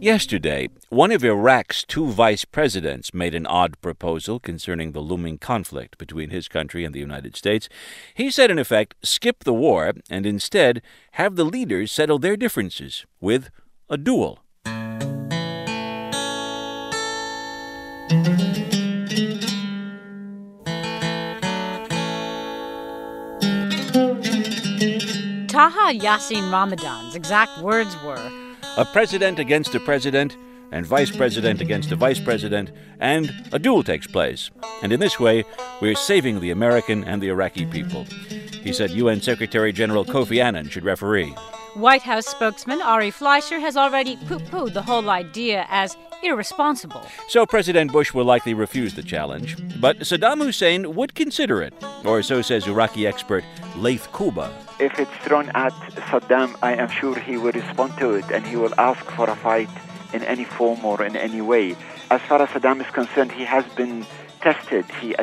Yesterday, one of Iraq's two vice presidents made an odd proposal concerning the looming conflict between his country and the United States. He said, in effect, skip the war and instead have the leaders settle their differences with a duel. Taha Yassin Ramadan's exact words were, "A president against a president, and vice president against a vice president, and a duel takes place. And in this way, we're saving the American and the Iraqi people." He said UN Secretary General Kofi Annan should referee. White House spokesman Ari Fleischer has already poo-pooed the whole idea as irresponsible. So President Bush will likely refuse the challenge. But Saddam Hussein would consider it, or so says Iraqi expert Laith Kuba. If it's thrown at Saddam, I am sure he will respond to it and he will ask for a fight in any form or in any way. As far as Saddam is concerned, he has been tested. He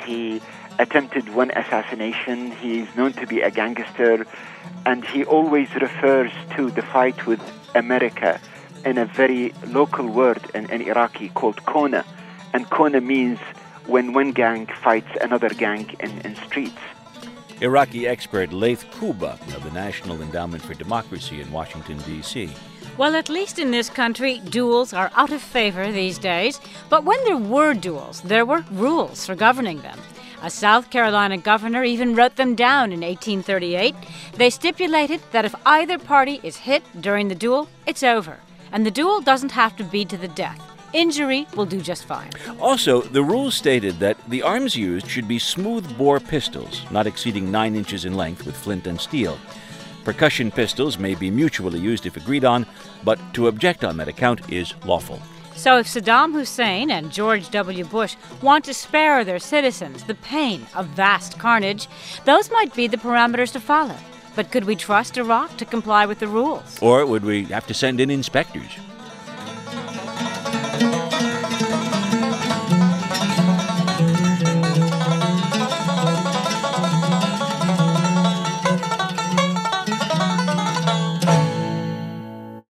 attempted one assassination. He's known to be a gangster, and he always refers to the fight with America in a very local word in Iraqi called Kona. And Kona means when one gang fights another gang in streets. Iraqi expert Laith Kuba of the National Endowment for Democracy in Washington, D.C. Well, at least in this country, duels are out of favor these days. But when there were duels, there were rules for governing them. A South Carolina governor even wrote them down in 1838. They stipulated that if either party is hit during the duel, it's over. And the duel doesn't have to be to the death. Injury will do just fine. Also, the rules stated that the arms used should be smooth-bore pistols, not exceeding 9 inches in length with flint and steel. Percussion pistols may be mutually used if agreed on, but to object on that account is lawful. So if Saddam Hussein and George W. Bush want to spare their citizens the pain of vast carnage, those might be the parameters to follow. But could we trust Iraq to comply with the rules? Or would we have to send in inspectors?